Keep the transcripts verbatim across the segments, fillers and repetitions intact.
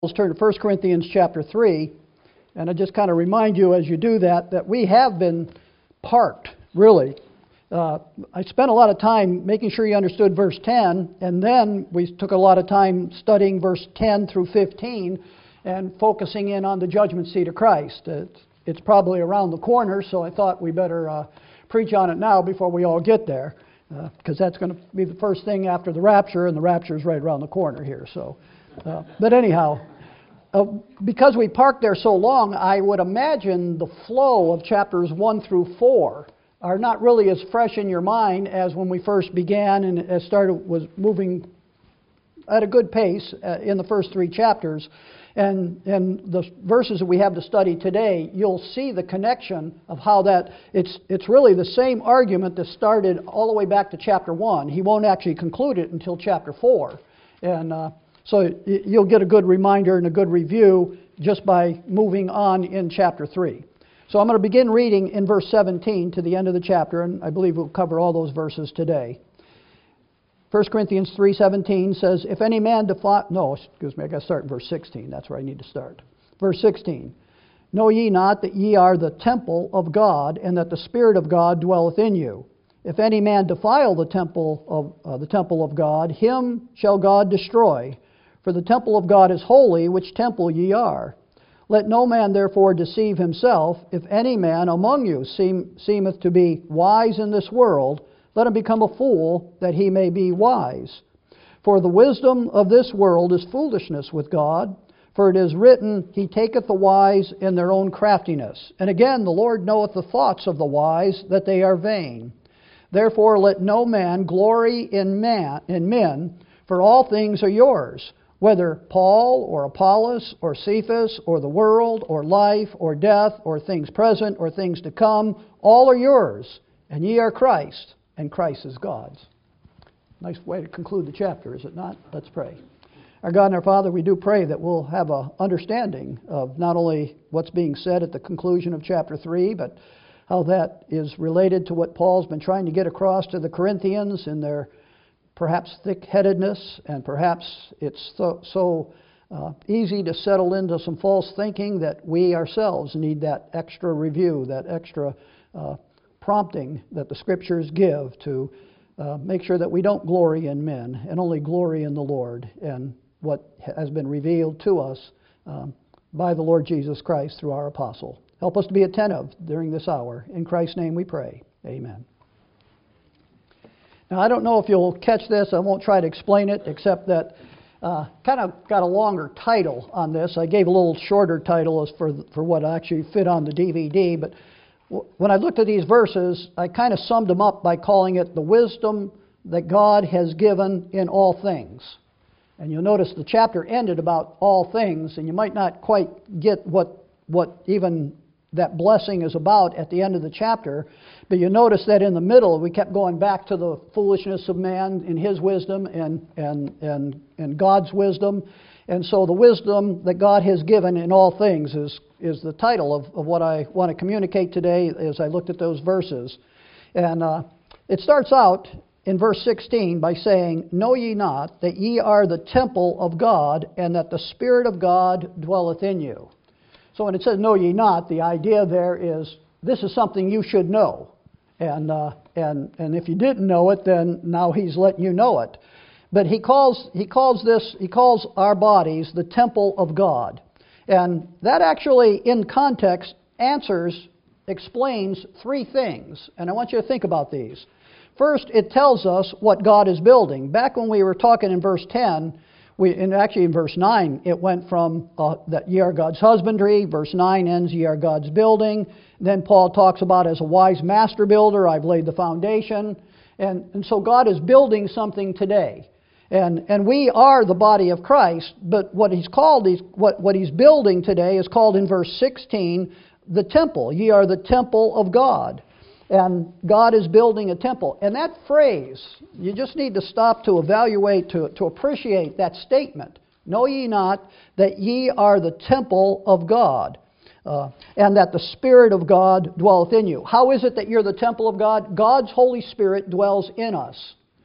Let's turn to First Corinthians chapter three, and I just kind of remind you as you do that, that we have been parked, really. Uh, I spent a lot of time making sure you understood verse ten, and then we took a lot of time studying verse ten through fifteen and focusing in on the judgment seat of Christ. It's, it's probably around the corner, so I thought we better uh, preach on it now before we all get there, because uh, that's going to be the first thing after the rapture, and the rapture is right around the corner here. So, uh, but anyhow, uh, because we parked there so long, I would imagine the flow of chapters one through four are not really as fresh in your mind as when we first began and as started was moving at a good pace uh, in the first three chapters. And and the verses that we have to study today, you'll see the connection of how that it's it's really the same argument that started all the way back to chapter one. He won't actually conclude it until chapter four, and uh, so you'll get a good reminder and a good review just by moving on in chapter three. So I'm going to begin reading in verse seventeen to the end of the chapter, and I believe we'll cover all those verses today. First Corinthians three seventeen says, if any man defile... No, excuse me, I got to start in verse sixteen. That's where I need to start. Verse sixteen. Know ye not that ye are the temple of God, and that the Spirit of God dwelleth in you? If any man defile the temple of uh, the temple of God, him shall God destroy. For the temple of God is holy, which temple ye are. Let no man therefore deceive himself. If any man among you seem, seemeth to be wise in this world, let him become a fool, that he may be wise. For the wisdom of this world is foolishness with God. For it is written, He taketh the wise in their own craftiness. And again, the Lord knoweth the thoughts of the wise, that they are vain. Therefore let no man glory in man in men, for all things are yours, whether Paul or Apollos or Cephas or the world or life or death or things present or things to come, all are yours, and ye are Christ, and Christ is God's. Nice way to conclude the chapter, is it not? Let's pray. Our God and our Father, we do pray that we'll have an understanding of not only what's being said at the conclusion of chapter three, but how that is related to what Paul's been trying to get across to the Corinthians in their perhaps thick-headedness, and perhaps it's so, so uh, easy to settle into some false thinking that we ourselves need that extra review, that extra uh, prompting that the Scriptures give to uh, make sure that we don't glory in men and only glory in the Lord and what has been revealed to us um, by the Lord Jesus Christ through our apostle. Help us to be attentive during this hour. In Christ's name we pray. Amen. Now, I don't know if you'll catch this. I won't try to explain it, except that uh, kind of got a longer title on this. I gave a little shorter title as for for what actually fit on the D V D. But w- when I looked at these verses, I kind of summed them up by calling it the wisdom that God has given in all things. And you'll notice the chapter ended about all things, and you might not quite get what what even that blessing is about at the end of the chapter. But you notice that in the middle, we kept going back to the foolishness of man in his wisdom and, and, and, and God's wisdom. And so the wisdom that God has given in all things is, is the title of, of what I want to communicate today as I looked at those verses. And uh, it starts out in verse sixteen by saying, Know ye not that ye are the temple of God, and that the Spirit of God dwelleth in you? So when it says, know ye not, the idea there is this is something you should know. And uh, and and if you didn't know it, then now he's letting you know it. But he calls he calls this he calls our bodies the temple of God. And that actually, in context, answers, explains three things. And I want you to think about these. First, it tells us what God is building. Back when we were talking in verse ten, We, and actually in verse nine, it went from uh, that ye are God's husbandry. Verse nine ends, ye are God's building. Then Paul talks about as a wise master builder, I've laid the foundation. And, and so God is building something today. And, and we are the body of Christ, but what he's called, he's, what, what he's building today is called in verse sixteen, the temple. Ye are the temple of God. And God is building a temple. And that phrase, you just need to stop to evaluate, to, to appreciate that statement. Know ye not that ye are the temple of God, uh, and that the Spirit of God dwelleth in you. How is it that you're the temple of God? God's Holy Spirit dwells in us.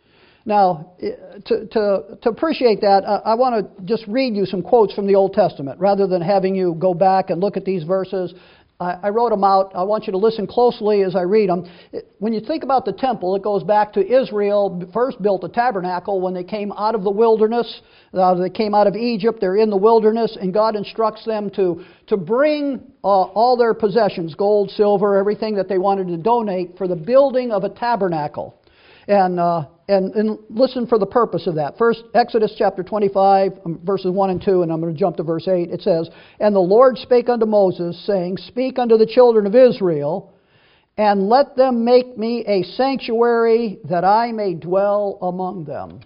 Now, to, to, to appreciate that, uh, I want to just read you some quotes from the Old Testament. Rather than having you go back and look at these verses, I, I wrote them out. I want you to listen closely as I read them. It, when you think about the temple, it goes back to Israel first built a tabernacle when they came out of the wilderness. Uh, they came out of Egypt. They're in the wilderness, and God instructs them to, to bring uh, all their possessions, gold, silver, everything that they wanted to donate for the building of a tabernacle. And, uh, and and listen for the purpose of that. First, Exodus chapter twenty-five, um, verses one and two, and I'm going to jump to verse eight. It says, "And the Lord spake unto Moses, saying, Speak unto the children of Israel, and let them make me a sanctuary, that I may dwell among them."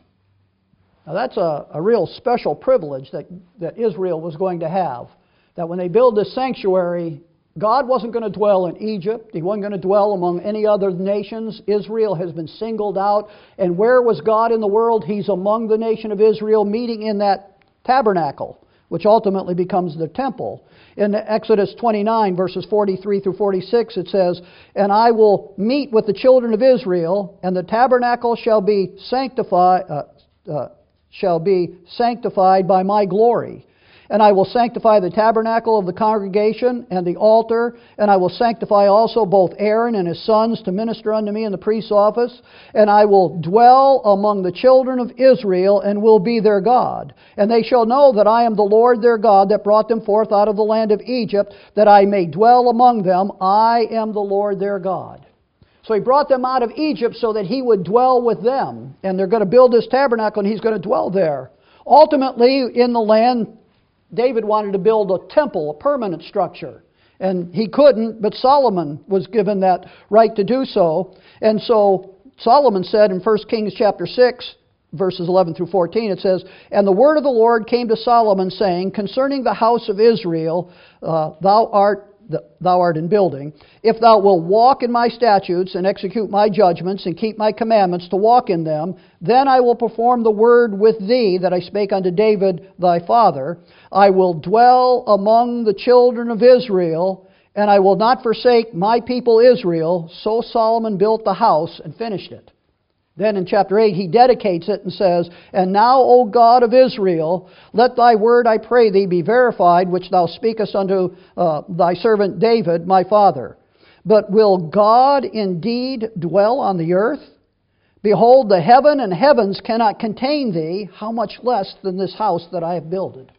Now that's a, a real special privilege that, that Israel was going to have. That when they build this sanctuary, God wasn't going to dwell in Egypt. He wasn't going to dwell among any other nations. Israel has been singled out. And where was God in the world? He's among the nation of Israel, meeting in that tabernacle, which ultimately becomes the temple. In Exodus twenty-nine, verses forty-three through forty-six, it says, "And I will meet with the children of Israel, and the tabernacle shall be sanctified, uh, uh, shall be sanctified by my glory. And I will sanctify the tabernacle of the congregation and the altar, and I will sanctify also both Aaron and his sons to minister unto me in the priest's office. And I will dwell among the children of Israel, and will be their God. And they shall know that I am the Lord their God, that brought them forth out of the land of Egypt, that I may dwell among them. I am the Lord their God." So He brought them out of Egypt so that He would dwell with them. And they're going to build this tabernacle, and He's going to dwell there. Ultimately, in the land, David wanted to build a temple, a permanent structure. And he couldn't, but Solomon was given that right to do so. And so Solomon said in First Kings chapter six, verses eleven through fourteen, it says, "And the word of the Lord came to Solomon, saying, Concerning the house of Israel, uh, thou art thou art in building, if thou wilt walk in my statutes, and execute my judgments, and keep my commandments to walk in them, then I will perform the word with thee that I spake unto David thy father. I will dwell among the children of Israel, and I will not forsake my people Israel." So Solomon built the house and finished it. Then in chapter eight, he dedicates it and says, "And now, O God of Israel, let thy word, I pray thee, be verified, which thou speakest unto uh, thy servant David, my father. But will God indeed dwell on the earth? Behold, the heaven and heavens cannot contain thee, how much less than this house that I have builded."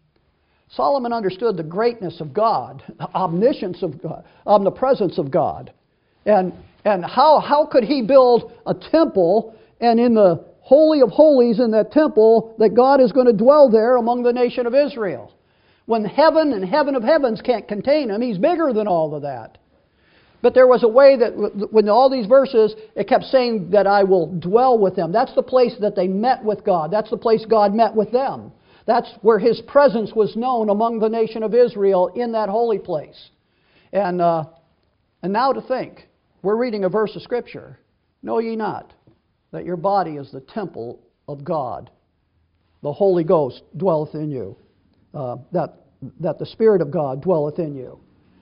Solomon understood the greatness of God, the omniscience of God, omnipresence of God. And And how, how could he build a temple, and in the Holy of Holies in that temple, that God is going to dwell there among the nation of Israel? When heaven and heaven of heavens can't contain Him, He's bigger than all of that. But there was a way that, when all these verses, it kept saying that I will dwell with them. That's the place that they met with God. That's the place God met with them. That's where His presence was known among the nation of Israel, in that holy place. And, uh, and now to think, we're reading a verse of Scripture. "Know ye not that your body is the temple of God? The Holy Ghost dwelleth in you." Uh, that, that the Spirit of God dwelleth in you.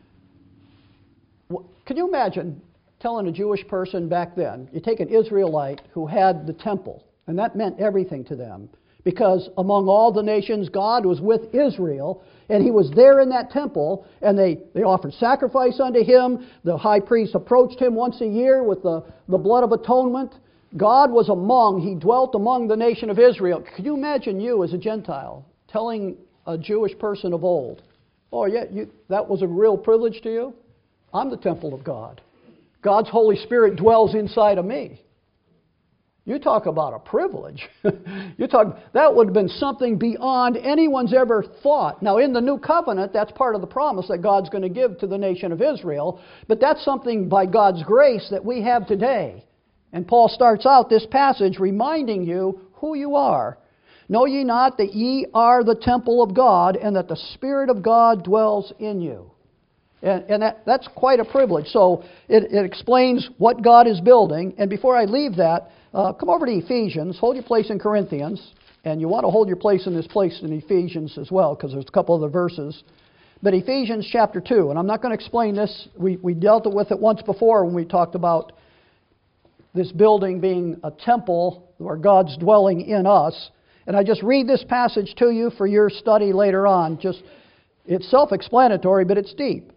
Can you imagine telling a Jewish person back then, you take an Israelite who had the temple, and that meant everything to them, because among all the nations, God was with Israel, and He was there in that temple, and they, they offered sacrifice unto Him. The high priest approached Him once a year with the, the blood of atonement. God was among, He dwelt among the nation of Israel. Can you imagine you as a Gentile telling a Jewish person of old, "Oh yeah, you, that was a real privilege to you? I'm the temple of God. God's Holy Spirit dwells inside of me." You talk about a privilege. You talk, that would have been something beyond anyone's ever thought. Now, in the New Covenant, that's part of the promise that God's going to give to the nation of Israel. But that's something by God's grace that we have today. And Paul starts out this passage reminding you who you are. "Know ye not that ye are the temple of God, and that the Spirit of God dwells in you?" And, and that, that's quite a privilege. So it, it explains what God is building. And before I leave that, uh, come over to Ephesians. Hold your place in Corinthians. And you want to hold your place in this place in Ephesians as well, because there's a couple other verses. But Ephesians chapter two, and I'm not going to explain this. We, we dealt with it once before when we talked about this building being a temple or God's dwelling in us. And I just read this passage to you for your study later on. Just it's self-explanatory, but it's deep.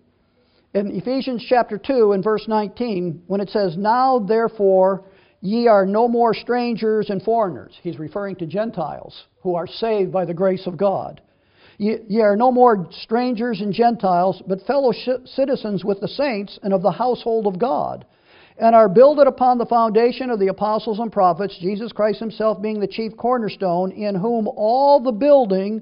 In Ephesians chapter two and verse nineteen, when it says, "Now therefore ye are no more strangers and foreigners," he's referring to Gentiles who are saved by the grace of God. "Ye, ye are no more strangers and Gentiles, but fellow citizens with the saints and of the household of God, and are builded upon the foundation of the apostles and prophets, Jesus Christ himself being the chief cornerstone, in whom all the building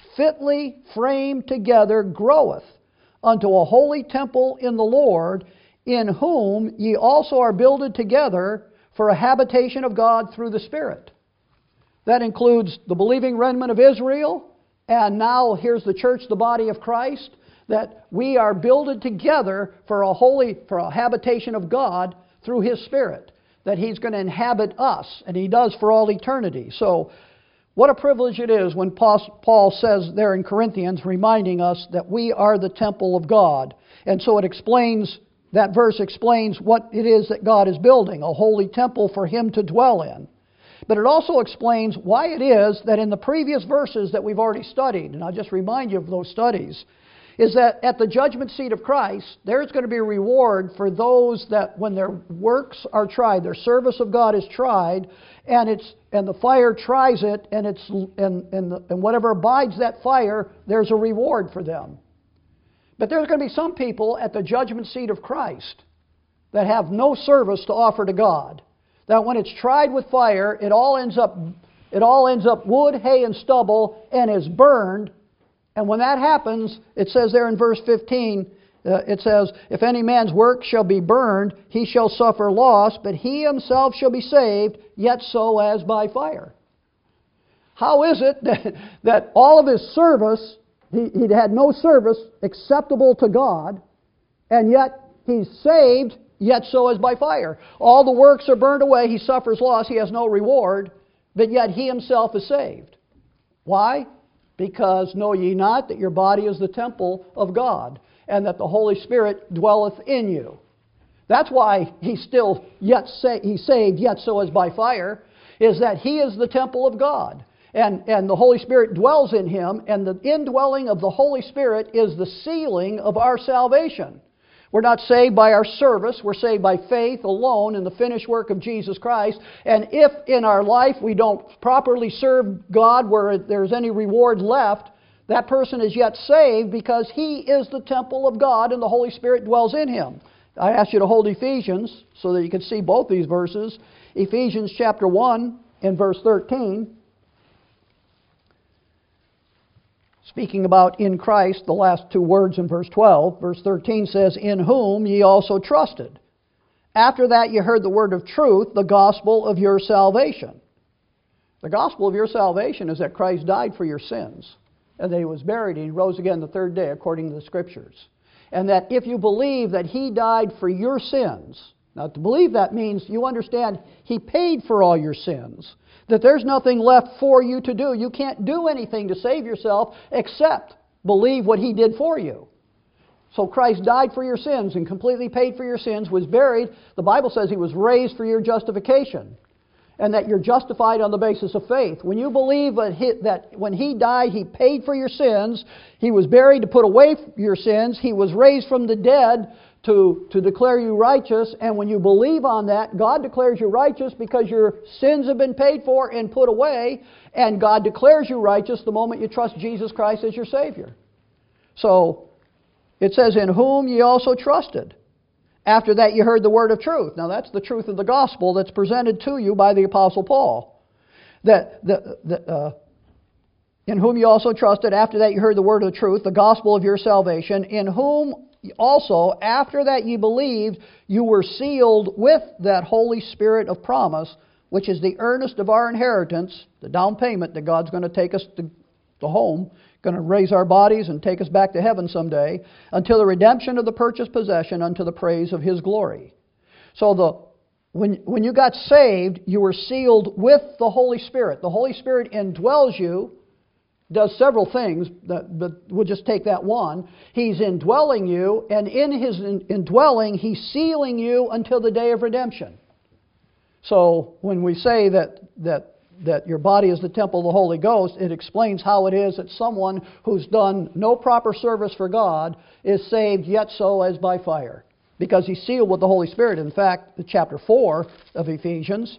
fitly framed together groweth unto a holy temple in the Lord, in whom ye also are builded together for a habitation of God through the Spirit." That includes the believing remnant of Israel, and now here's the church, the body of Christ, that we are builded together for a holy, for a habitation of God through His Spirit, that He's going to inhabit us, and He does for all eternity. So, what a privilege it is when Paul says there in Corinthians, reminding us that we are the temple of God. And so it explains, that verse explains what it is that God is building, a holy temple for Him to dwell in. But it also explains why it is that in the previous verses that we've already studied, and I'll just remind you of those studies, is that at the judgment seat of Christ, there's going to be a reward for those that when their works are tried, their service of God is tried, and it's and the fire tries it, and it's and and, the, and whatever abides that fire, there's a reward for them. But there's going to be some people at the judgment seat of Christ that have no service to offer to God. That when it's tried with fire, it all ends up it all ends up wood, hay, and stubble, and is burned. And when that happens, it says there in verse fifteen, uh, it says, "If any man's work shall be burned, he shall suffer loss, but he himself shall be saved, yet so as by fire." How is it that, that all of his service, he, he had no service acceptable to God, and yet he's saved, yet so as by fire? All the works are burned away, he suffers loss, he has no reward, but yet he himself is saved. Why? Because know ye not that your body is the temple of God, and that the Holy Spirit dwelleth in you. That's why he's still yet sa- he's saved, yet so as by fire, is that he is the temple of God. And, and the Holy Spirit dwells in him, and the indwelling of the Holy Spirit is the sealing of our salvation. We're not saved by our service. We're saved by faith alone in the finished work of Jesus Christ. And if in our life we don't properly serve God where there's any reward left, that person is yet saved because he is the temple of God and the Holy Spirit dwells in him. I ask you to hold Ephesians so that you can see both these verses. Ephesians chapter one and verse thirteen. Speaking about in Christ, the last two words in verse twelve, verse thirteen says, "In whom ye also trusted. After that ye heard the word of truth, the gospel of your salvation." The gospel of your salvation is that Christ died for your sins, and that He was buried, and He rose again the third day according to the Scriptures. And that if you believe that He died for your sins, now to believe that means you understand He paid for all your sins. That there's nothing left for you to do. You can't do anything to save yourself except believe what He did for you. So Christ died for your sins and completely paid for your sins, was buried. The Bible says He was raised for your justification, and that you're justified on the basis of faith. When you believe that, he, that when He died, He paid for your sins, He was buried to put away your sins, He was raised from the dead to, to declare you righteous, and when you believe on that, God declares you righteous because your sins have been paid for and put away, and God declares you righteous the moment you trust Jesus Christ as your Savior. So, it says, "In whom ye also trusted. After that you heard the word of truth." Now that's the truth of the gospel that's presented to you by the Apostle Paul. That the, the, uh, "In whom you also trusted, after that you heard the word of the truth, the gospel of your salvation, in whom also, after that ye believed, you were sealed with that Holy Spirit of promise, which is the earnest of our inheritance," the down payment that God's going to take us to, to home, going to raise our bodies and take us back to heaven someday, "until the redemption of the purchased possession unto the praise of His glory." So the when, when you got saved, you were sealed with the Holy Spirit. The Holy Spirit indwells you, does several things, that, but we'll just take that one. He's indwelling you, and in His indwelling, He's sealing you until the day of redemption. So when we say that, that, that your body is the temple of the Holy Ghost, it explains how it is that someone who's done no proper service for God is saved, yet so as by fire, because he's sealed with the Holy Spirit. In fact, the chapter four of Ephesians,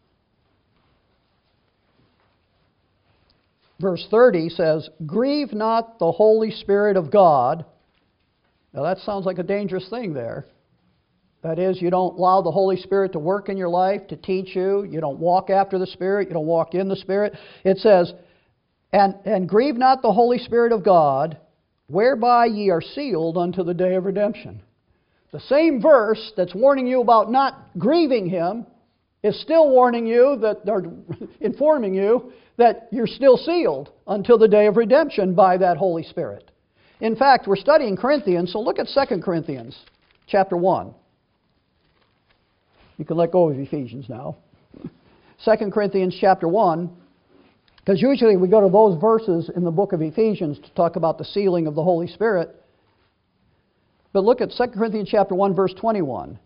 verse thirty says, "Grieve not the Holy Spirit of God." Now that sounds like a dangerous thing there. That is, you don't allow the Holy Spirit to work in your life, to teach you. You don't walk after the Spirit. You don't walk in the Spirit. It says, and, and grieve not the Holy Spirit of God, whereby ye are sealed unto the day of redemption. The same verse that's warning you about not grieving Him is still warning you, that, or informing you, that you're still sealed until the day of redemption by that Holy Spirit. In fact, we're studying Corinthians, so look at Second Corinthians chapter one. You can let go of Ephesians now. Second Corinthians chapter one, because usually we go to those verses in the book of Ephesians to talk about the sealing of the Holy Spirit. But look at Second Corinthians chapter one, verse twenty-one.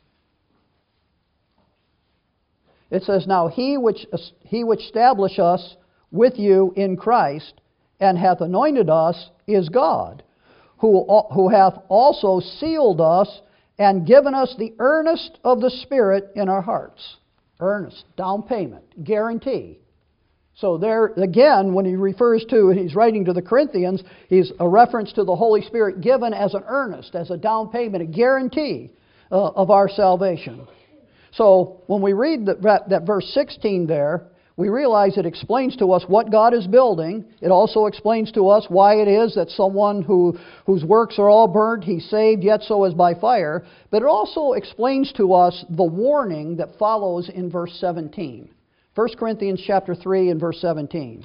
It says, "Now he which, he which established us with you in Christ, and hath anointed us, is God, who, who hath also sealed us, and given us the earnest of the Spirit in our hearts." Earnest, down payment, guarantee. So there, again, when he refers to, he's writing to the Corinthians, he's a reference to the Holy Spirit given as an earnest, as a down payment, a guarantee uh, of our salvation. So when we read that, that verse sixteen there, we realize it explains to us what God is building. It also explains to us why it is that someone who, whose works are all burnt, he's saved, yet so as by fire. But it also explains to us the warning that follows in verse seventeen. First Corinthians chapter three and verse seventeen.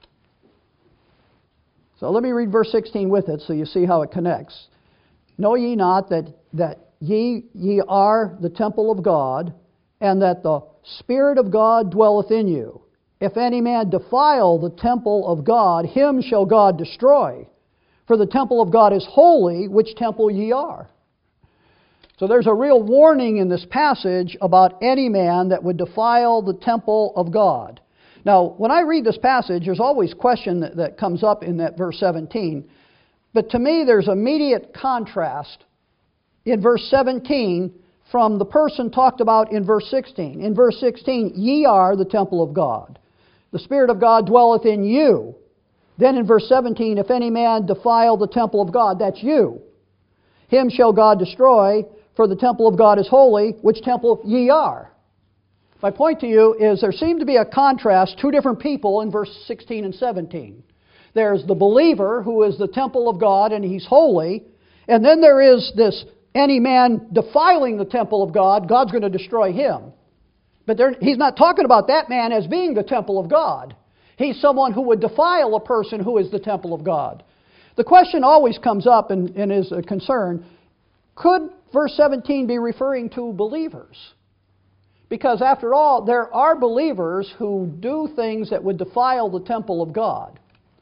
So let me read verse sixteen with it so you see how it connects. "Know ye not that, that ye, ye are the temple of God, and that the Spirit of God dwelleth in you? If any man defile the temple of God, him shall God destroy. For the temple of God is holy, which temple ye are." So there's a real warning in this passage about any man that would defile the temple of God. Now, when I read this passage, there's always question that, that comes up in that verse seventeen. But to me, there's immediate contrast in verse seventeen from the person talked about in verse sixteen. In verse sixteen, "Ye are the temple of God. The Spirit of God dwelleth in you." Then in verse seventeen, "If any man defile the temple of God," that's you, "him shall God destroy, for the temple of God is holy, which temple ye are." My point to you is there seemed to be a contrast, two different people in verse sixteen and seventeen. There's the believer who is the temple of God and he's holy, and then there is this any man defiling the temple of God, God's going to destroy him. But there, he's not talking about that man as being the temple of God. He's someone who would defile a person who is the temple of God. The question always comes up and, and is a concern, could verse seventeen be referring to believers? Because after all, there are believers who do things that would defile the temple of God.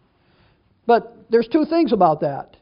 But there's two things about that.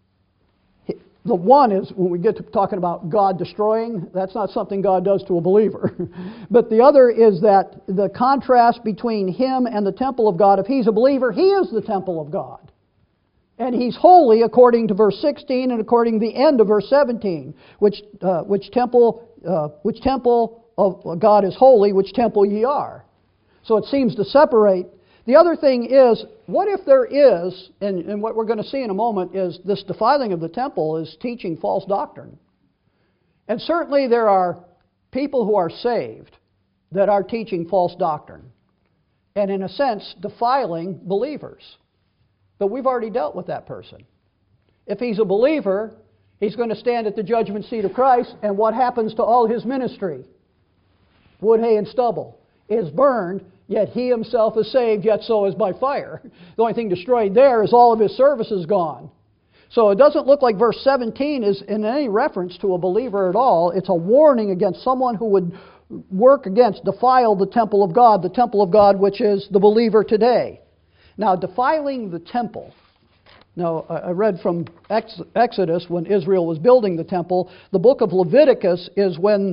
The one is, when we get to talking about God destroying, that's not something God does to a believer. But the other is that the contrast between him and the temple of God, if he's a believer, he is the temple of God. And he's holy according to verse sixteen and according to the end of verse seventeen. Which, uh, which, temple, uh, which temple of God is holy, which temple ye are. So it seems to separate. The other thing is, what if there is, and, and what we're going to see in a moment, is this defiling of the temple is teaching false doctrine. And certainly there are people who are saved that are teaching false doctrine. And in a sense, defiling believers. But we've already dealt with that person. If he's a believer, he's going to stand at the judgment seat of Christ, and what happens to all his ministry? Wood, hay, and stubble is burned. Yet he himself is saved, yet so is by fire. The only thing destroyed there is all of his services gone. So it doesn't look like verse seventeen is in any reference to a believer at all. It's a warning against someone who would work against, defile the temple of God, the temple of God which is the believer today. Now, defiling the temple. Now, I read from Exodus when Israel was building the temple. The book of Leviticus is when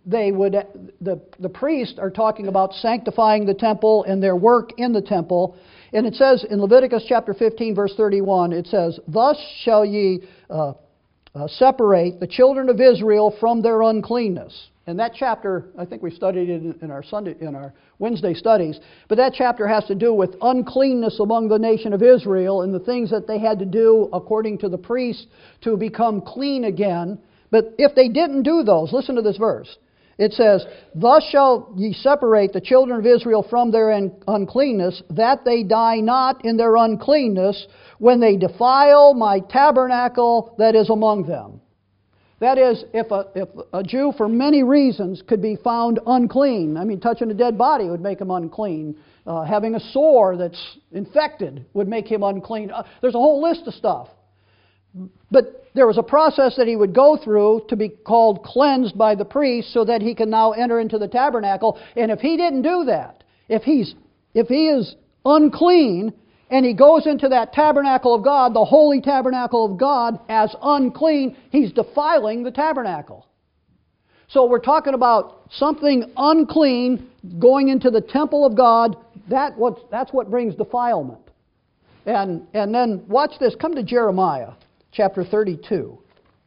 they would, the, the priests are talking about sanctifying the temple and their work in the temple. And it says in Leviticus chapter fifteen, verse thirty-one, it says, "Thus shall ye uh, uh, separate the children of Israel from their uncleanness." And that chapter, I think we studied it in our Sunday, in our Wednesday studies, but that chapter has to do with uncleanness among the nation of Israel and the things that they had to do according to the priests to become clean again. But if they didn't do those, listen to this verse. It says, "Thus shall ye separate the children of Israel from their uncleanness, that they die not in their uncleanness when they defile my tabernacle that is among them." That is, if a, if a Jew, for many reasons, could be found unclean. I mean, touching a dead body would make him unclean. Uh, having a sore that's infected would make him unclean. Uh, there's a whole list of stuff. But there was a process that he would go through to be called cleansed by the priest so that he can now enter into the tabernacle. And if he didn't do that, if he's if he is unclean, and he goes into that tabernacle of God, the holy tabernacle of God, as unclean, he's defiling the tabernacle. So we're talking about something unclean going into the temple of God. That what, that's what brings defilement. And, and then watch this. Come to Jeremiah chapter thirty-two.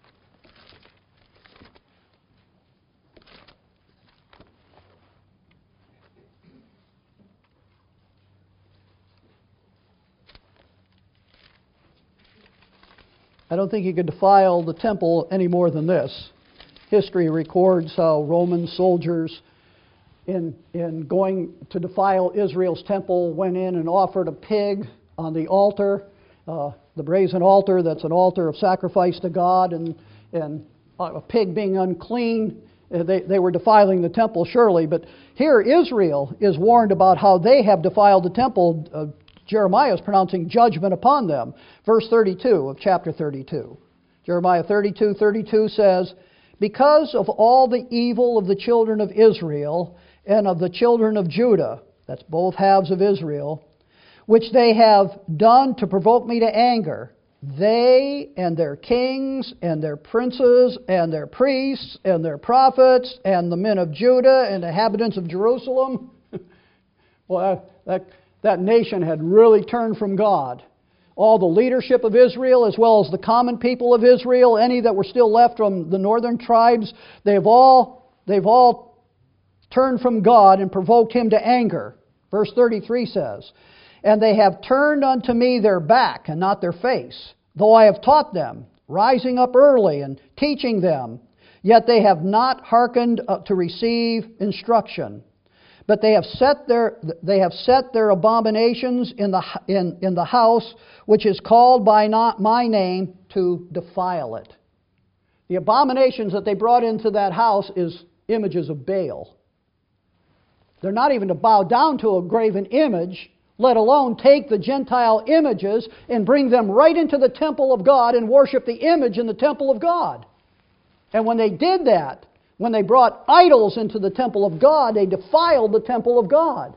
I don't think you could defile the temple any more than this. History records how Roman soldiers, in, in going to defile Israel's temple, went in and offered a pig on the altar, uh, the brazen altar that's an altar of sacrifice to God, and, and a pig being unclean, they, they were defiling the temple, surely. But here Israel is warned about how they have defiled the temple. Uh, Jeremiah is pronouncing judgment upon them. Verse thirty-two of chapter thirty-two. Jeremiah thirty-two, thirty-two says, "Because of all the evil of the children of Israel and of the children of Judah," that's both halves of Israel, "which they have done to provoke me to anger, they and their kings and their princes and their priests and their prophets and the men of Judah and the inhabitants of Jerusalem." Well, that... that That nation had really turned from God. All the leadership of Israel, as well as the common people of Israel, any that were still left from the northern tribes, they've all, they've all turned from God and provoked Him to anger. Verse thirty-three says, "And they have turned unto me their back and not their face, though I have taught them, rising up early and teaching them, yet they have not hearkened to receive instruction. But they have set their they have set their abominations in the in, in the house which is called by not my name, to defile it." The abominations that they brought into that house is images of Baal. They're not even to bow down to a graven image, let alone take the Gentile images and bring them right into the temple of God and worship the image in the temple of God. And when they did that, when they brought idols into the temple of God, they defiled the temple of God.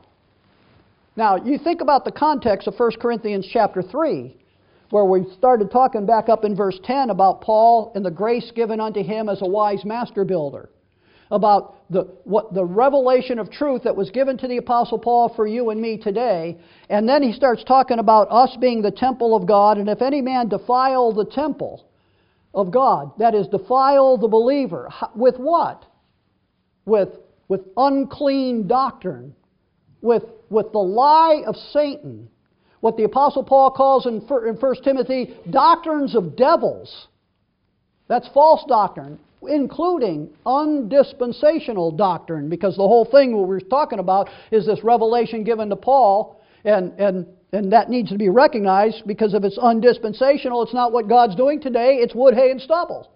Now, you think about the context of First Corinthians chapter three, where we started talking back up in verse ten about Paul and the grace given unto him as a wise master builder, about the what the revelation of truth that was given to the Apostle Paul for you and me today. And then he starts talking about us being the temple of God, and if any man defile the temple of God, that is, defile the believer. With what? With, with unclean doctrine. With, with the lie of Satan. What the Apostle Paul calls in First Timothy, doctrines of devils. That's false doctrine, including undispensational doctrine, because the whole thing what we're talking about is this revelation given to Paul, and, and And that needs to be recognized, because if it's undispensational, it's not what God's doing today. It's wood, hay, and stubble.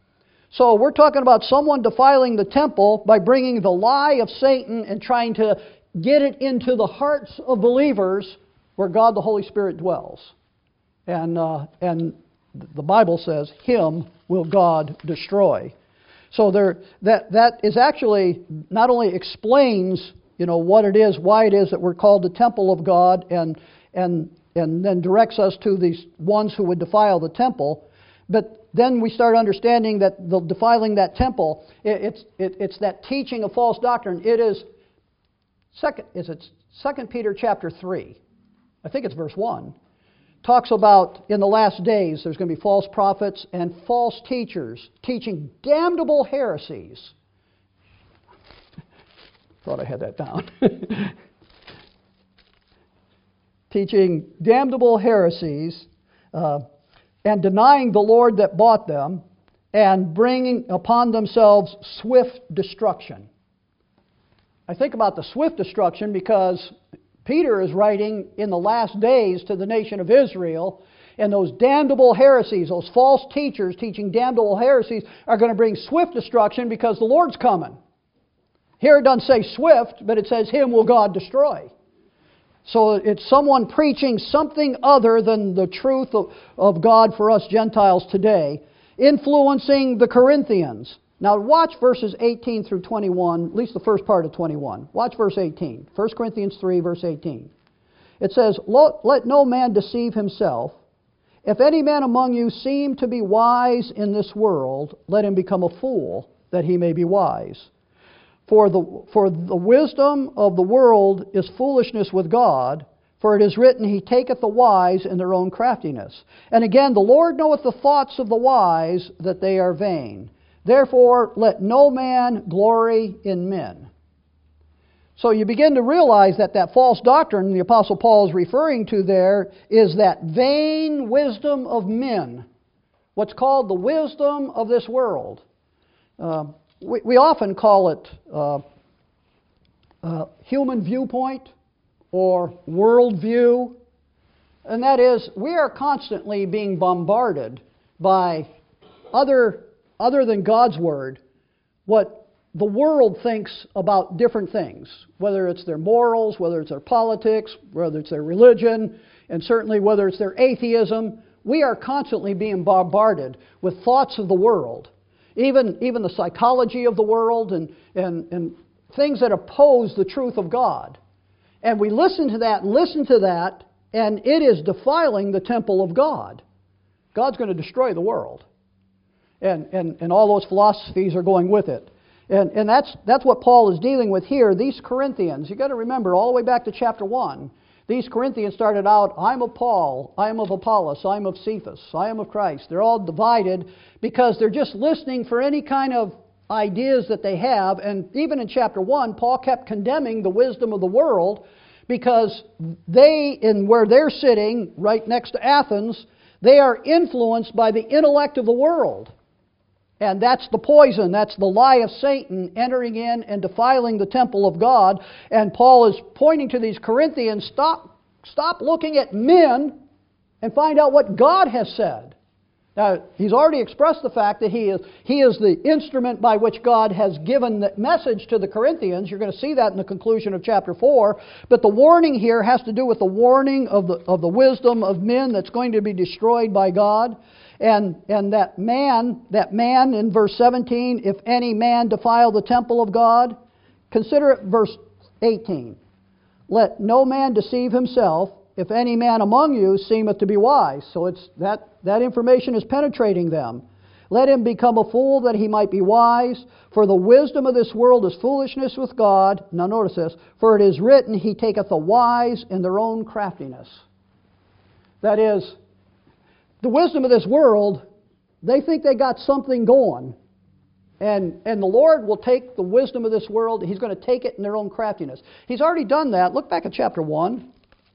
So we're talking about someone defiling the temple by bringing the lie of Satan and trying to get it into the hearts of believers where God the Holy Spirit dwells. And, uh, and the Bible says, "Him will God destroy." So there, that, that is actually not only explains, you know, what it is, why it is that we're called the temple of God, and And, and then directs us to these ones who would defile the temple. But then we start understanding that the defiling that temple, it, it's, it, it's that teaching of false doctrine. It is, second, is it Second Peter chapter three? I think it's verse one. Talks about in the last days there's going to be false prophets and false teachers teaching damnable heresies. Thought I had that down. Teaching damnable heresies uh, and denying the Lord that bought them and bringing upon themselves swift destruction. I think about the swift destruction because Peter is writing in the last days to the nation of Israel, and those damnable heresies, those false teachers teaching damnable heresies are going to bring swift destruction because the Lord's coming. Here it doesn't say swift, but it says, him will God destroy. So it's someone preaching something other than the truth of, of God for us Gentiles today, influencing the Corinthians. Now watch verses eighteen through twenty-one, at least the first part of twenty-one. Watch verse eighteen. First Corinthians three, verse eighteen. It says, let no man deceive himself. If any man among you seem to be wise in this world, let him become a fool, that he may be wise. For the, for the wisdom of the world is foolishness with God, for it is written, he taketh the wise in their own craftiness. And again, the Lord knoweth the thoughts of the wise, that they are vain. Therefore, let no man glory in men. So you begin to realize that that false doctrine the Apostle Paul is referring to there is that vain wisdom of men, what's called the wisdom of this world. Uh, we, we often call it uh, uh, human viewpoint or worldview, and that is we are constantly being bombarded by other other than God's Word, what the world thinks about different things, whether it's their morals, whether it's their politics, whether it's their religion, and certainly whether it's their atheism. We are constantly being bombarded with thoughts of the world, even, even the psychology of the world and, and, and things that oppose the truth of God. And we listen to that and listen to that, and it is defiling the temple of God. God's going to destroy the world. And, and, and all those philosophies are going with it. And, and that's, that's what Paul is dealing with here. These Corinthians, you've got to remember, all the way back to chapter one, these Corinthians started out, I'm of Paul, I am of Apollos, I am of Cephas, I am of Christ. They're all divided because they're just listening for any kind of ideas that they have. And even in chapter one, Paul kept condemning the wisdom of the world because they, in where they're sitting, right next to Athens, they are influenced by the intellect of the world. And that's the poison, that's the lie of Satan entering in and defiling the temple of God. And Paul is pointing to these Corinthians, stop, stop looking at men and find out what God has said. Now, he's already expressed the fact that he is, he is the instrument by which God has given the message to the Corinthians. You're going to see that in the conclusion of chapter four. But the warning here has to do with the warning of the, of the wisdom of men that's going to be destroyed by God. And, and that man, that man in verse seventeen, if any man defile the temple of God, consider it verse eighteen. Let no man deceive himself, if any man among you seemeth to be wise. So it's that, that information is penetrating them. Let him become a fool that he might be wise, for the wisdom of this world is foolishness with God. Now notice this, for it is written, he taketh the wise in their own craftiness. That is, the wisdom of this world, they think they got something going. And, and the Lord will take the wisdom of this world, He's going to take it in their own craftiness. He's already done that. Look back at chapter one.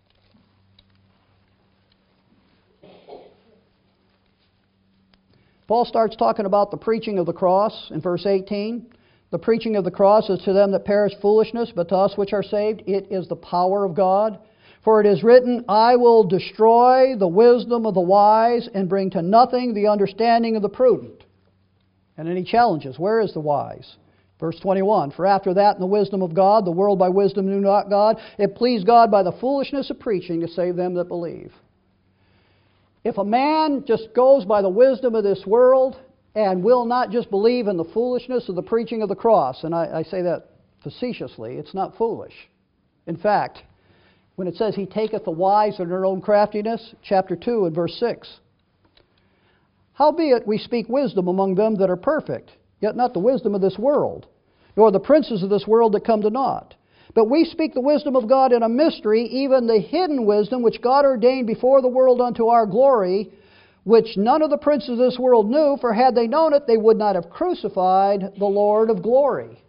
Paul starts talking about the preaching of the cross in verse eighteen. The preaching of the cross is to them that perish foolishness, but to us which are saved, it is the power of God. For it is written, I will destroy the wisdom of the wise and bring to nothing the understanding of the prudent. And then he challenges, where is the wise? Verse twenty-one, for after that in the wisdom of God, the world by wisdom knew not God. It pleased God by the foolishness of preaching to save them that believe. If a man just goes by the wisdom of this world and will not just believe in the foolishness of the preaching of the cross, and I, I say that facetiously, it's not foolish. In fact, when it says he taketh the wise in their own craftiness, chapter two and verse six. Howbeit we speak wisdom among them that are perfect, yet not the wisdom of this world, nor the princes of this world that come to naught. But we speak the wisdom of God in a mystery, even the hidden wisdom which God ordained before the world unto our glory, which none of the princes of this world knew, for had they known it, they would not have crucified the Lord of glory.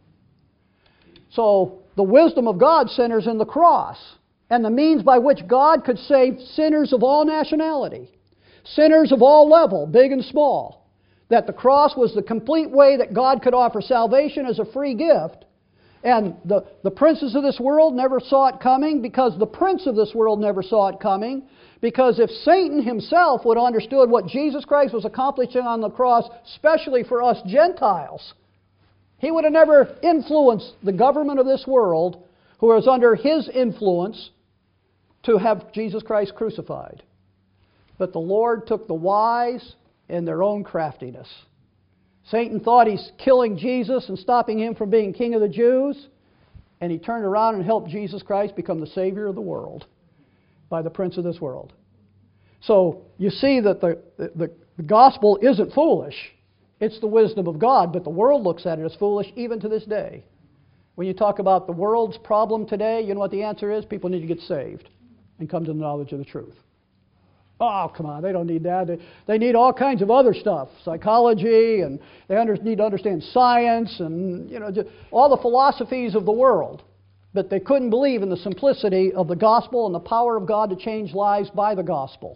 So, the wisdom of God centers in the cross, and the means by which God could save sinners of all nationality, sinners of all level, big and small. That the cross was the complete way that God could offer salvation as a free gift. And the, the princes of this world never saw it coming, because the prince of this world never saw it coming. Because if Satan himself would have understood what Jesus Christ was accomplishing on the cross, especially for us Gentiles, he would have never influenced the government of this world, who was under his influence, to have Jesus Christ crucified. But the Lord took the wise in their own craftiness. Satan thought he's killing Jesus and stopping him from being king of the Jews, and he turned around and helped Jesus Christ become the Savior of the world by the prince of this world. So you see that the, the, the gospel isn't foolish. It's the wisdom of God, but the world looks at it as foolish even to this day. When you talk about the world's problem today, you know what the answer is? People need to get saved and come to the knowledge of the truth. Oh, come on, they don't need that. They, they need all kinds of other stuff, psychology, and they under, need to understand science and, you know, just all the philosophies of the world. But they couldn't believe in the simplicity of the gospel and the power of God to change lives by the gospel.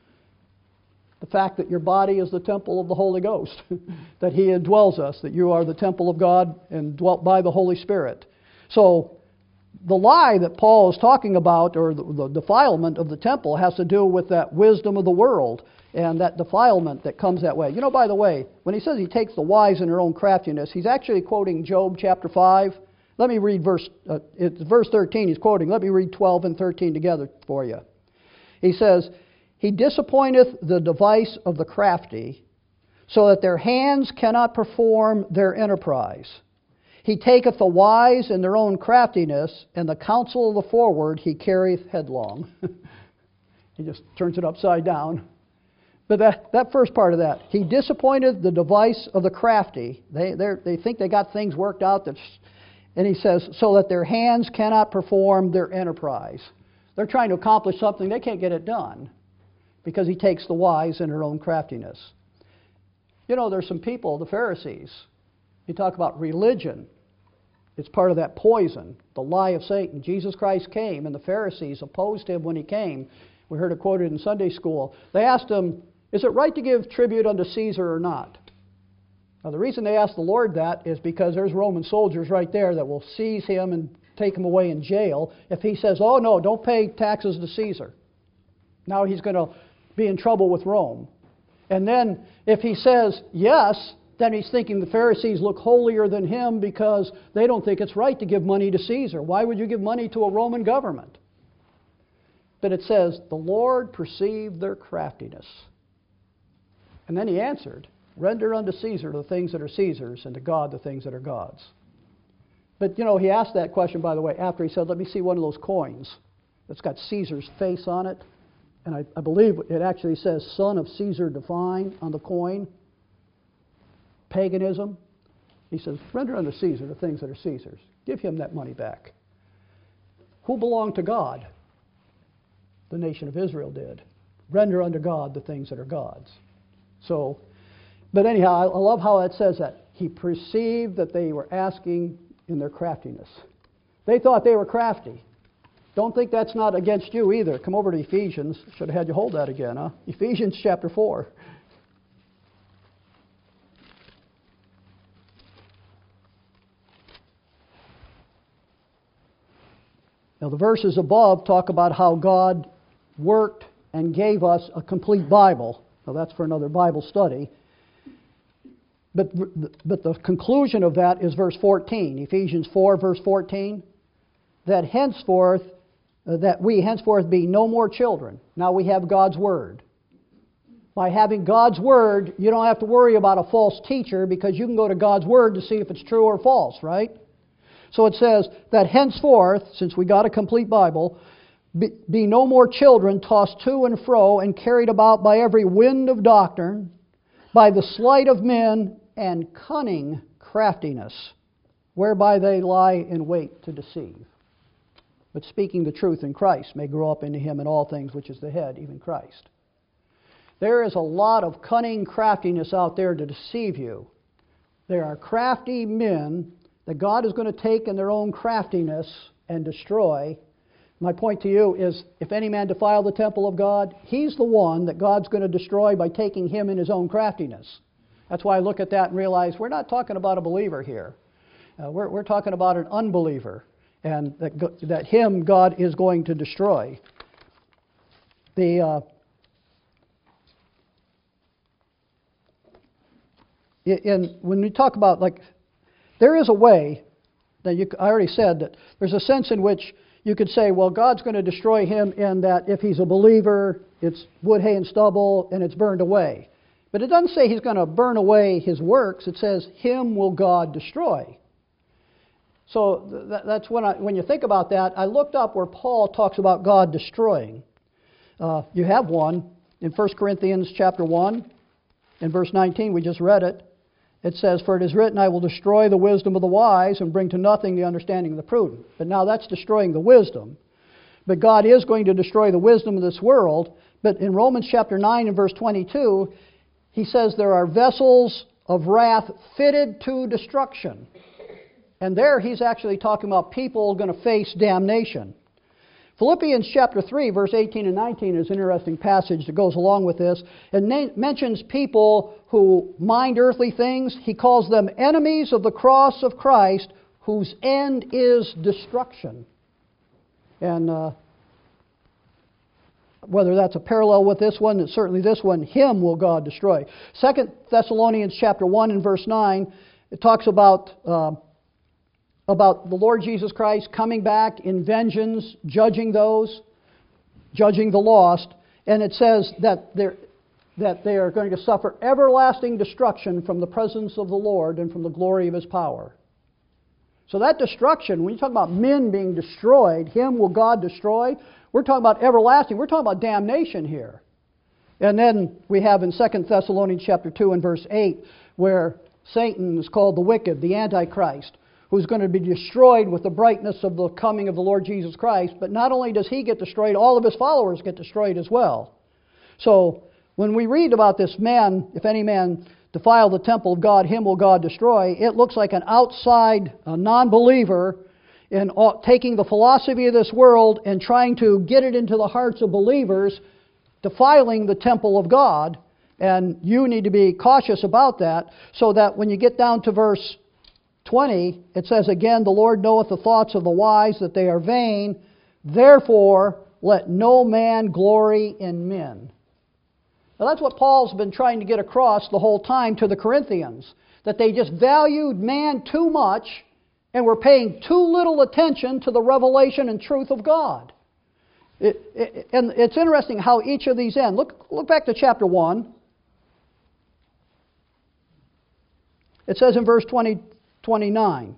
The fact that your body is the temple of the Holy Ghost, that He indwells us, that you are the temple of God and dwelt by the Holy Spirit. So, the lie that Paul is talking about, or the, the defilement of the temple, has to do with that wisdom of the world and that defilement that comes that way. You know, by the way, when he says he takes the wise in their own craftiness, he's actually quoting Job chapter five. Let me read verse, uh, it's verse thirteen he's quoting. Let me read twelve and thirteen together for you. He says, He disappointeth the device of the crafty, so that their hands cannot perform their enterprise. He taketh the wise in their own craftiness, and the counsel of the forward he carrieth headlong. He just turns it upside down. But that, that first part of that, he disappointed the device of the crafty. They they think they got things worked out. That's, and he says, so that their hands cannot perform their enterprise. They're trying to accomplish something, they can't get it done, because he takes the wise in their own craftiness. You know, there's some people, the Pharisees, you talk about religion. It's part of that poison, the lie of Satan. Jesus Christ came, and the Pharisees opposed him when he came. We heard it quoted in Sunday school. They asked him, is it right to give tribute unto Caesar or not? Now, the reason they asked the Lord that is because there's Roman soldiers right there that will seize him and take him away in jail if he says, oh, no, don't pay taxes to Caesar. Now he's going to be in trouble with Rome. And then if he says yes, then he's thinking the Pharisees look holier than him because they don't think it's right to give money to Caesar. Why would you give money to a Roman government? But it says, the Lord perceived their craftiness. And then he answered, render unto Caesar the things that are Caesar's, and to God the things that are God's. But, you know, he asked that question, by the way, after he said, let me see one of those coins that's got Caesar's face on it. And I, I believe it actually says, son of Caesar divine on the coin. Paganism. He says, render unto Caesar the things that are Caesar's. Give him that money back. Who belonged to God? The nation of Israel did. Render unto God the things that are God's. So, but anyhow, I, I love how it says that. He perceived that they were asking in their craftiness. They thought they were crafty. Don't think that's not against you either. Come over to Ephesians. Should have had you hold that again, huh? Ephesians chapter four. Now, the verses above talk about how God worked and gave us a complete Bible. Now, that's for another Bible study. But, but the conclusion of that is verse fourteen, Ephesians four, verse fourteen, that henceforth, uh, that we henceforth be no more children. Now we have God's Word. By having God's Word, you don't have to worry about a false teacher, because you can go to God's Word to see if it's true or false, right? So it says that henceforth, since we got a complete Bible, be, be no more children tossed to and fro and carried about by every wind of doctrine, by the sleight of men and cunning craftiness, whereby they lie in wait to deceive. But speaking the truth in Christ may grow up into him in all things, which is the head, even Christ. There is a lot of cunning craftiness out there to deceive you. There are crafty men that God is going to take in their own craftiness and destroy. My point to you is, if any man defile the temple of God, he's the one that God's going to destroy by taking him in his own craftiness. That's why I look at that and realize we're not talking about a believer here. Uh, we're, we're talking about an unbeliever, and that, that him God is going to destroy. The uh, in, when we talk about, like, there is a way that you, I already said that there's a sense in which you could say, well, God's going to destroy him in that if he's a believer, it's wood, hay, and stubble, and it's burned away. But it doesn't say he's going to burn away his works. It says, him will God destroy. So th- that's when I, when you think about that, I looked up where Paul talks about God destroying. Uh, you have one in First Corinthians chapter one, in verse nineteen, we just read it. It says, for it is written, I will destroy the wisdom of the wise and bring to nothing the understanding of the prudent. But now that's destroying the wisdom. But God is going to destroy the wisdom of this world. But in Romans chapter nine and verse twenty-two, he says there are vessels of wrath fitted to destruction. And there he's actually talking about people going to face damnation. Philippians chapter three, verse eighteen and nineteen is an interesting passage that goes along with this. It na- mentions people who mind earthly things. He calls them enemies of the cross of Christ, whose end is destruction. And uh, whether that's a parallel with this one, it's certainly this one, him will God destroy. Second Thessalonians chapter one and verse nine, it talks about... Uh, about the Lord Jesus Christ coming back in vengeance, judging those, judging the lost, and it says that they're, that they are going to suffer everlasting destruction from the presence of the Lord and from the glory of His power. So that destruction, when you talk about men being destroyed, him will God destroy, we're talking about everlasting, we're talking about damnation here. And then we have in Second Thessalonians chapter two and verse eight, where Satan is called the wicked, the Antichrist, who's going to be destroyed with the brightness of the coming of the Lord Jesus Christ. But not only does he get destroyed, all of his followers get destroyed as well. So when we read about this man, if any man defile the temple of God, him will God destroy, it looks like an outside a non-believer in all, taking the philosophy of this world and trying to get it into the hearts of believers, defiling the temple of God. And you need to be cautious about that, so that when you get down to verse twenty, it says again, the Lord knoweth the thoughts of the wise, that they are vain. Therefore, let no man glory in men. Now that's what Paul's been trying to get across the whole time to the Corinthians, that they just valued man too much and were paying too little attention to the revelation and truth of God. It, it, and it's interesting how each of these end. Look, look back to chapter one. It says in verse twenty, twenty-nine.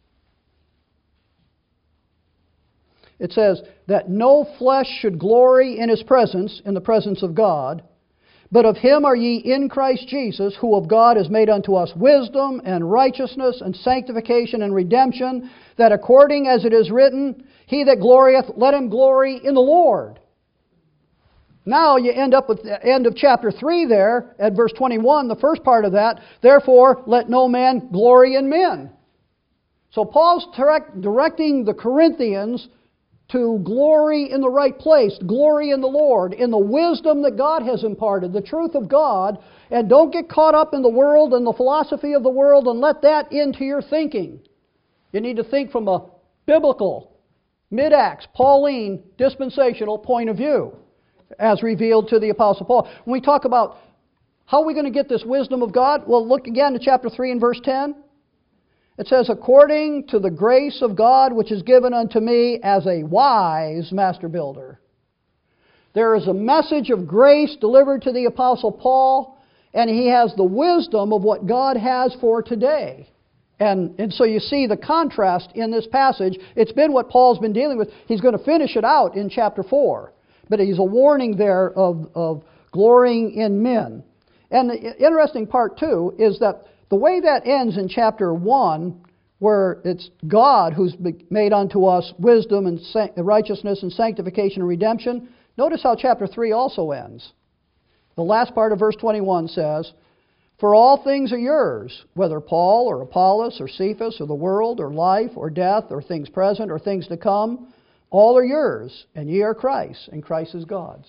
It says that no flesh should glory in his presence, in the presence of God, but of him are ye in Christ Jesus, who of God is made unto us wisdom and righteousness and sanctification and redemption, that according as it is written, he that glorieth, let him glory in the Lord. Now you end up with the end of chapter three there, at verse twenty-one, the first part of that, therefore let no man glory in men. So Paul's direct, directing the Corinthians to glory in the right place, glory in the Lord, in the wisdom that God has imparted, the truth of God, and don't get caught up in the world and the philosophy of the world and let that into your thinking. You need to think from a biblical, mid-Acts, Pauline, dispensational point of view, as revealed to the Apostle Paul. When we talk about how are we going to get this wisdom of God, well, look again to chapter three and verse ten. It says, according to the grace of God which is given unto me as a wise master builder. There is a message of grace delivered to the Apostle Paul, and he has the wisdom of what God has for today. And, and so you see the contrast in this passage. It's been what Paul's been dealing with. He's going to finish it out in chapter four. But he's a warning there of, of glorying in men. And the interesting part, too, is that the way that ends in chapter one, where it's God who's made unto us wisdom and righteousness and sanctification and redemption, notice how chapter three also ends. The last part of verse twenty-one says, "For all things are yours, whether Paul or Apollos or Cephas or the world or life or death or things present or things to come, all are yours, and ye are Christ, and Christ is God's."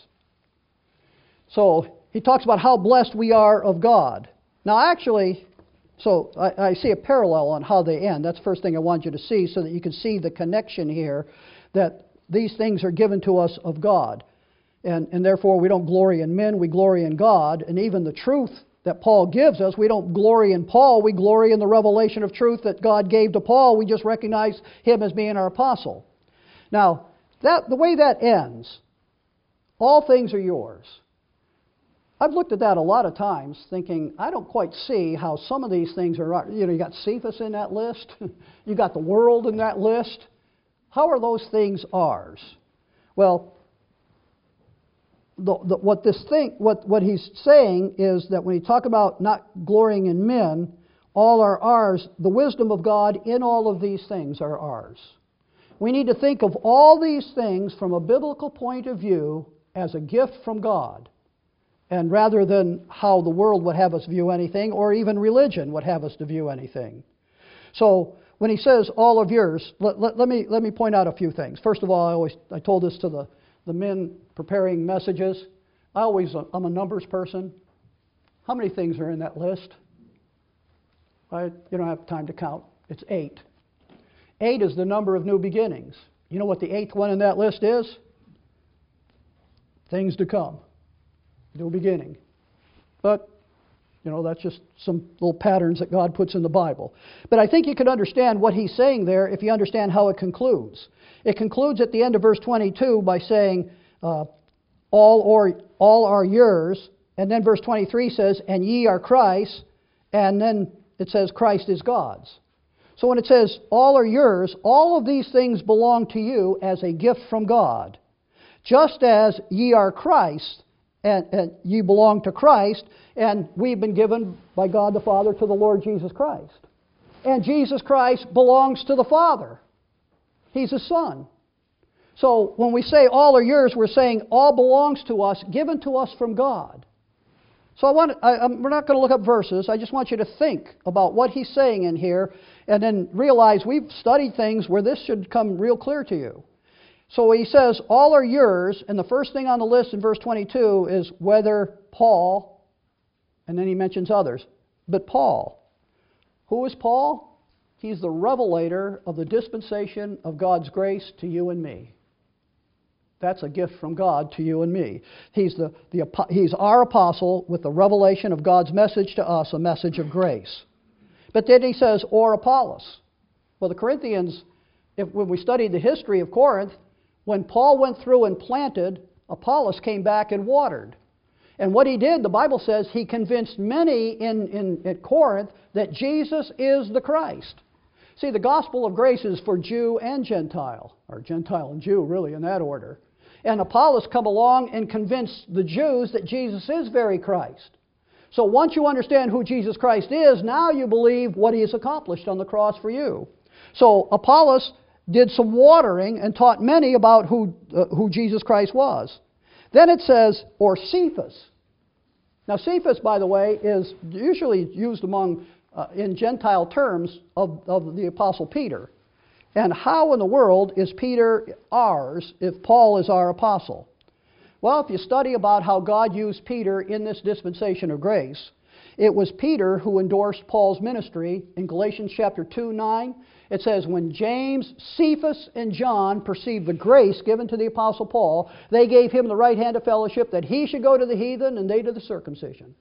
So he talks about how blessed we are of God. Now actually, so I, I see a parallel on how they end. That's the first thing I want you to see so that you can see the connection here, that these things are given to us of God. And, and therefore we don't glory in men, we glory in God. And even the truth that Paul gives us, we don't glory in Paul, we glory in the revelation of truth that God gave to Paul. We just recognize him as being our apostle. Now, that the way that ends, all things are yours. I've looked at that a lot of times thinking, I don't quite see how some of these things are, you know, you got Cephas in that list, you got the world in that list. How are those things ours? Well, The, the, what this thing, what, what he's saying is that when he talk about not glorying in men, all are ours. The wisdom of God in all of these things are ours. We need to think of all these things from a biblical point of view as a gift from God, and rather than how the world would have us view anything, or even religion would have us to view anything. So when he says all of yours, let, let, let me let me point out a few things. First of all, I always I told this to the the men preparing messages. I always, I'm a numbers person. How many things are in that list? I, you don't have time to count. It's eight. Eight is the number of new beginnings. You know what the eighth one in that list is? Things to come. New beginning. But, you know, that's just some little patterns that God puts in the Bible. But I think you can understand what he's saying there if you understand how it concludes. It concludes at the end of verse twenty-two by saying, uh, all, or, all are yours. And then verse twenty-three says, and ye are Christ. And then it says, Christ is God's. So when it says, all are yours, all of these things belong to you as a gift from God. Just as ye are Christ, and, and ye belong to Christ, and we've been given by God the Father to the Lord Jesus Christ. And Jesus Christ belongs to the Father. He's His Son. So when we say all are yours, we're saying all belongs to us, given to us from God. So I want I, I'm, we're not going to look up verses. I just want you to think about what he's saying in here, and then realize we've studied things where this should come real clear to you. So he says, all are yours, and the first thing on the list in verse twenty-two is whether Paul, and then he mentions others, but Paul. Who is Paul? He's the revelator of the dispensation of God's grace to you and me. That's a gift from God to you and me. He's, the, the, he's our apostle with the revelation of God's message to us, a message of grace. But then he says, or Apollos. Well, the Corinthians, if, when we studied the history of Corinth, when Paul went through and planted, Apollos came back and watered. And what he did, the Bible says, he convinced many in, in at Corinth that Jesus is the Christ. See, the gospel of grace is for Jew and Gentile, or Gentile and Jew, really, in that order. And Apollos come along and convince the Jews that Jesus is very Christ. So once you understand who Jesus Christ is, now you believe what He has accomplished on the cross for you. So Apollos did some watering and taught many about who, uh, who Jesus Christ was. Then it says, or Cephas. Now Cephas, by the way, is usually used among, uh, in Gentile terms, of, of the Apostle Peter. And how in the world is Peter ours if Paul is our apostle? Well, if you study about how God used Peter in this dispensation of grace, it was Peter who endorsed Paul's ministry. In Galatians chapter two, nine, it says, when James, Cephas, and John perceived the grace given to the Apostle Paul, they gave him the right hand of fellowship that he should go to the heathen and they to the circumcision.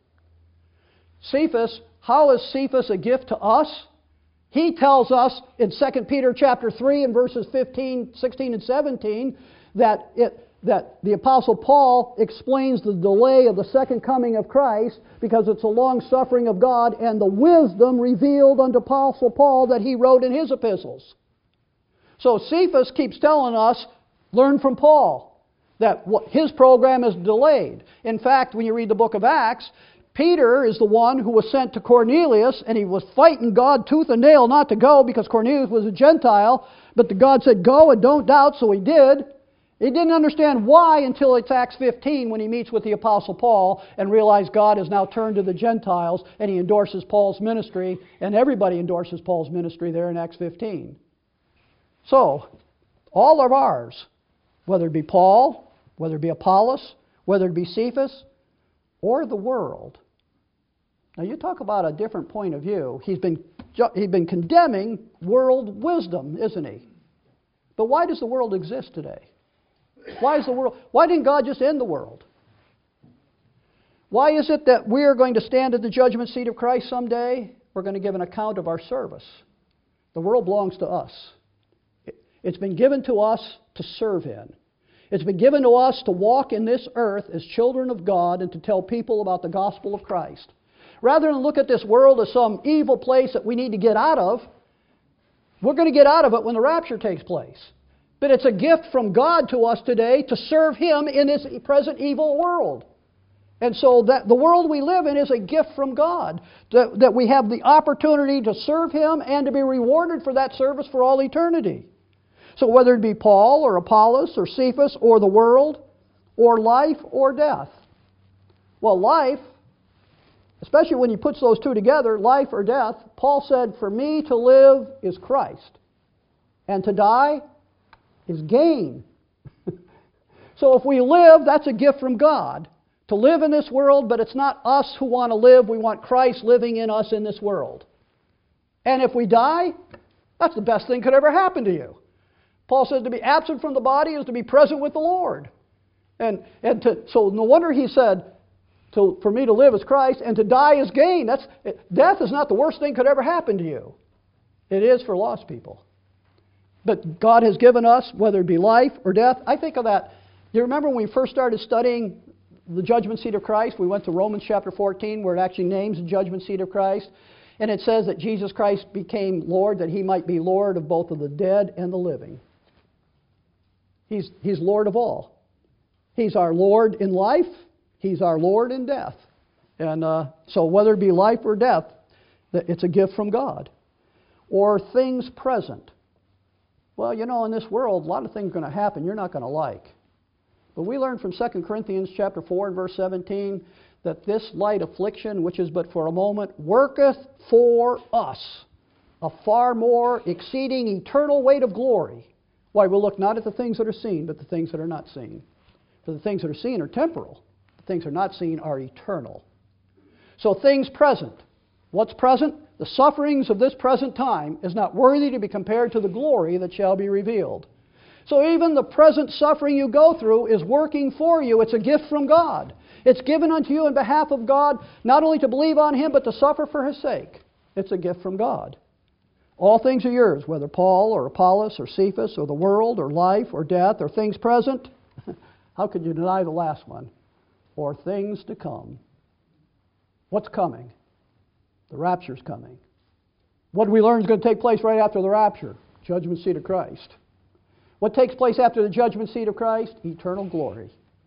Cephas, how is Cephas a gift to us? He tells us in Second Peter chapter three and verses fifteen, sixteen, and seventeen that it, that the Apostle Paul explains the delay of the second coming of Christ because it's a long suffering of God and the wisdom revealed unto Apostle Paul that he wrote in his epistles. So Cephas keeps telling us, learn from Paul, that what, his program is delayed. In fact, when you read the book of Acts, Peter is the one who was sent to Cornelius, and he was fighting God tooth and nail not to go because Cornelius was a Gentile, but the God said, go and don't doubt, so he did. He didn't understand why until it's Acts fifteen when he meets with the Apostle Paul and realized God has now turned to the Gentiles, and he endorses Paul's ministry, and everybody endorses Paul's ministry there in Acts fifteen. So, all of ours, whether it be Paul, whether it be Apollos, whether it be Cephas, or the world. Now you talk about a different point of view. He's been, he's been condemning world wisdom, isn't he? But why does the world exist today? Why is the world? Why didn't God just end the world? Why is it that we are going to stand at the judgment seat of Christ someday? We're going to give an account of our service. The world belongs to us. It's been given to us to serve in. It's been given to us to walk in this earth as children of God and to tell people about the gospel of Christ. Rather than look at this world as some evil place that we need to get out of, we're going to get out of it when the rapture takes place. But it's a gift from God to us today to serve Him in this present evil world. And so that the world we live in is a gift from God. That, that we have the opportunity to serve Him and to be rewarded for that service for all eternity. So whether it be Paul or Apollos or Cephas or the world or life or death. Well, life, especially when he puts those two together, life or death, Paul said, for me to live is Christ, and to die is gain. So if we live, that's a gift from God. To live in this world, but it's not us who want to live. We want Christ living in us in this world. And if we die, that's the best thing could ever happen to you. Paul says to be absent from the body is to be present with the Lord. And, and to, so no wonder he said, to, for me to live is Christ, and to die is gain. That's, death is not the worst thing could ever happen to you. It is for lost people. But God has given us, whether it be life or death. I think of that. You remember when we first started studying the judgment seat of Christ? We went to Romans chapter fourteen, where it actually names the judgment seat of Christ. And it says that Jesus Christ became Lord, that He might be Lord of both of the dead and the living. He's, he's Lord of all. He's our Lord in life. He's our Lord in death. And uh, so whether it be life or death, it's a gift from God. Or things present. Well, you know, in this world, a lot of things are going to happen you're not going to like. But we learn from Second Corinthians chapter four and verse seventeen that this light affliction, which is but for a moment, worketh for us a far more exceeding eternal weight of glory. Why, we look not at the things that are seen, but the things that are not seen. For the things that are seen are temporal. The things that are not seen are eternal. So things present. What's present? The sufferings of this present time is not worthy to be compared to the glory that shall be revealed. So even the present suffering you go through is working for you. It's a gift from God. It's given unto you in behalf of God, not only to believe on Him, but to suffer for His sake. It's a gift from God. All things are yours, whether Paul or Apollos or Cephas or the world or life or death or things present. How could you deny the last one? Or things to come. What's coming? The rapture's coming. What do we learn is going to take place right after the rapture? Judgment seat of Christ. What takes place after the judgment seat of Christ? Eternal glory.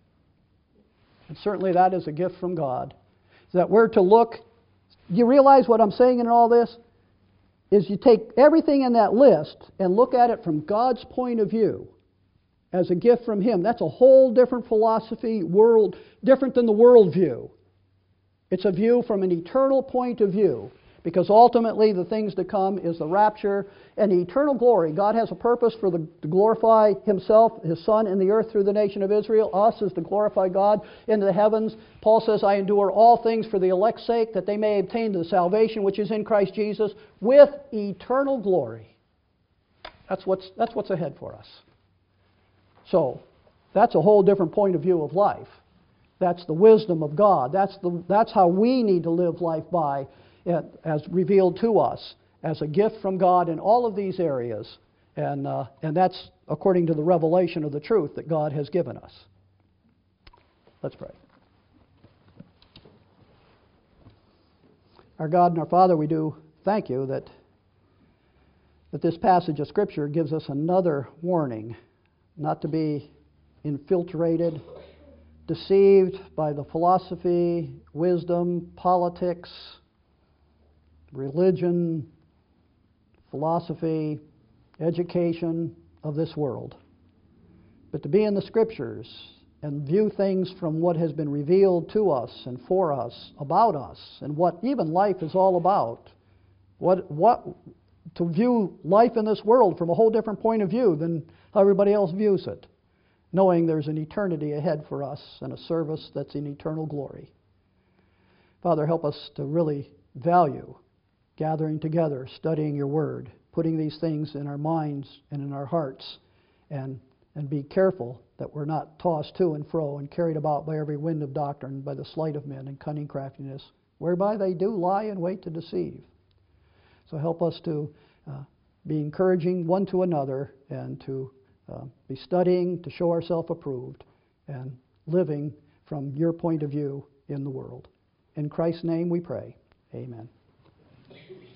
And certainly that is a gift from God. So that we're to look. Do you realize what I'm saying in all this? Is you take everything in that list and look at it from God's point of view as a gift from Him. That's a whole different philosophy, world, different than the world view. It's a view from an eternal point of view, because ultimately the things to come is the rapture and the eternal glory. God has a purpose for the, to glorify Himself, His Son, in the earth through the nation of Israel. Us is to glorify God into the heavens. Paul says, I endure all things for the elect's sake, that they may obtain the salvation which is in Christ Jesus with eternal glory. That's what's, that's what's ahead for us. So, that's a whole different point of view of life. That's the wisdom of God. That's, the, that's how we need to live life by, as revealed to us, as a gift from God in all of these areas. And, uh, and that's according to the revelation of the truth that God has given us. Let's pray. Our God and our Father, we do thank You that, that this passage of Scripture gives us another warning not to be infiltrated, deceived by the philosophy, wisdom, politics, religion, philosophy, education of this world. But to be in the Scriptures and view things from what has been revealed to us and for us, about us, and what even life is all about. What, what, to view life in this world from a whole different point of view than how everybody else views it, knowing there's an eternity ahead for us and a service that's in eternal glory. Father, help us to really value gathering together, studying your word, putting these things in our minds and in our hearts, and, and be careful that we're not tossed to and fro and carried about by every wind of doctrine, by the sleight of men and cunning craftiness, whereby they do lie in wait to deceive. So help us to uh, be encouraging one to another and to uh, be studying to show ourselves approved and living from your point of view in the world. In Christ's name we pray. Amen.